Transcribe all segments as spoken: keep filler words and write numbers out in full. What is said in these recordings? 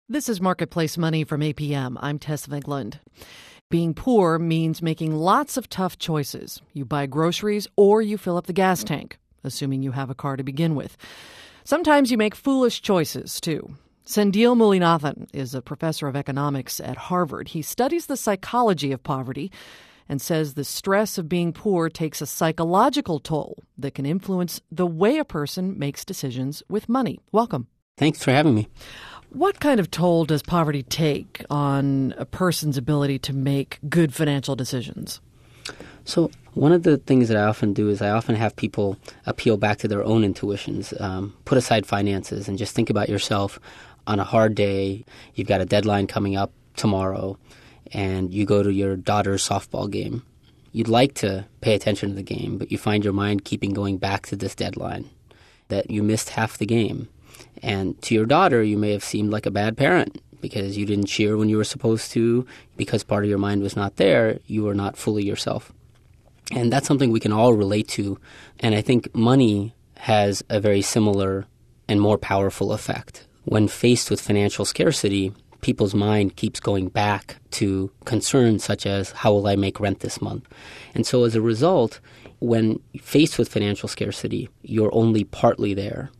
This is Marketplace Money from A P M. I'm Tess Vigland. Being poor means making lots of tough choices. You buy groceries or you fill up the gas tank, assuming you have a car to begin with. Sometimes you make foolish choices, too. Sendhil Mullainathan is a professor of economics at Harvard. He studies the psychology of poverty and says the stress of being poor takes a psychological toll that can influence the way a person makes decisions with money. Welcome. Thanks for having me. What kind of toll does poverty take on a person's ability to make good financial decisions? So one of the things that I often do is I often have people appeal back to their own intuitions, um, put aside finances, and just think about yourself on a hard day. You've got a deadline coming up tomorrow, and you go to your daughter's softball game. You'd like to pay attention to the game, but you find your mind keeping going back to this deadline, that you missed half the game. And to your daughter, you may have seemed like a bad parent because you didn't cheer when you were supposed to, because part of your mind was not there. You were not fully yourself. And that's something we can all relate to. And I think money has a very similar and more powerful effect. When faced with financial scarcity, people's mind keeps going back to concerns such as, how will I make rent this month? And so as a result, when faced with financial scarcity, you're only partly there.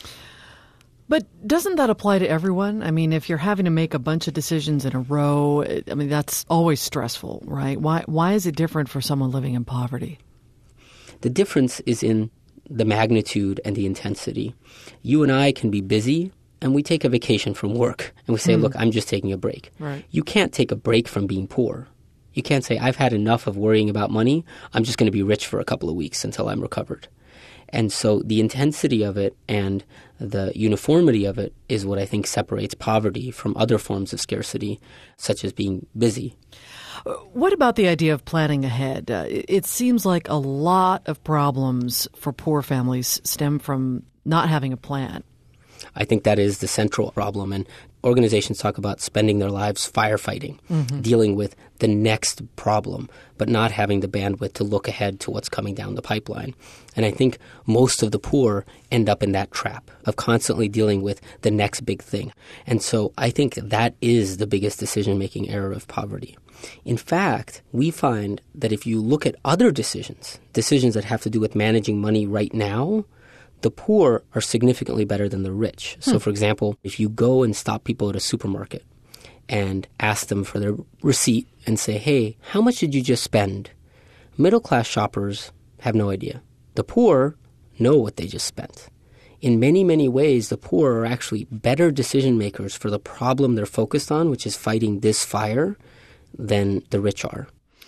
But doesn't that apply to everyone? I mean, if you're having to make a bunch of decisions in a row, I mean, that's always stressful, right? Why why is it different for someone living in poverty? The difference is in the magnitude and the intensity. You and I can be busy, and we take a vacation from work, and we say, mm. look, I'm just taking a break. Right. You can't take a break from being poor. You can't say, I've had enough of worrying about money. I'm just going to be rich for a couple of weeks until I'm recovered. And so the intensity of it and the uniformity of it is what I think separates poverty from other forms of scarcity, such as being busy. What about the idea of planning ahead? Uh, it seems like a lot of problems for poor families stem from not having a plan. I think that is the central problem. And organizations talk about spending their lives firefighting, mm-hmm. dealing with the next problem, but not having the bandwidth to look ahead to what's coming down the pipeline. And I think most of the poor end up in that trap of constantly dealing with the next big thing. And so I think that is the biggest decision-making error of poverty. In fact, we find that if you look at other decisions, decisions that have to do with managing money right now, the poor are significantly better than the rich. Hmm. So, for example, if you go and stop people at a supermarket and ask them for their receipt and say, hey, how much did you just spend? Middle-class shoppers have no idea. The poor know what they just spent. In many, many ways, the poor are actually better decision makers for the problem they're focused on, which is fighting this fire, than the rich are.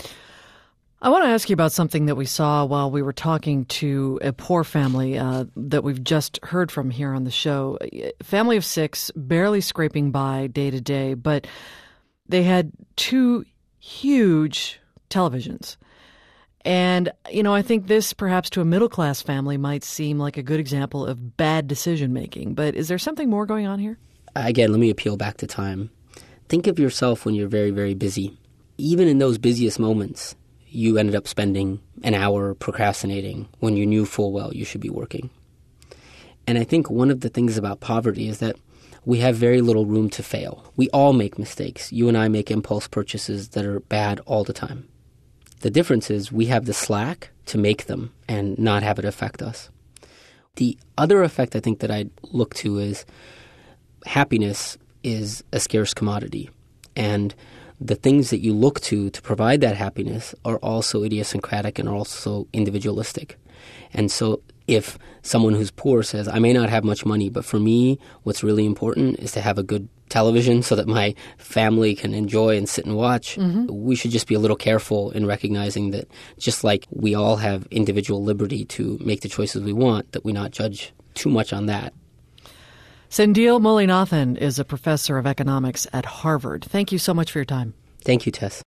I want to ask you about something that we saw while we were talking to a poor family uh, that we've just heard from here on the show. A family of six, barely scraping by day to day, but they had two huge televisions. And, you know, I think this perhaps to a middle-class family might seem like a good example of bad decision-making. But is there something more going on here? Again, let me appeal back to time. Think of yourself when you're very, very busy. Even in those busiest moments, you ended up spending an hour procrastinating when you knew full well you should be working. And I think one of the things about poverty is that we have very little room to fail. We all make mistakes. You and I make impulse purchases that are bad all the time. The difference is we have the slack to make them and not have it affect us. The other effect I think that I'd look to is happiness is a scarce commodity. And the things that you look to to provide that happiness are also idiosyncratic and are also individualistic. And so if someone who's poor says, I may not have much money, but for me, what's really important is to have a good television so that my family can enjoy and sit and watch, mm-hmm. we should just be a little careful in recognizing that just like we all have individual liberty to make the choices we want, that we not judge too much on that. Sendhil Mullainathan is a professor of economics at Harvard. Thank you so much for your time. Thank you, Tess.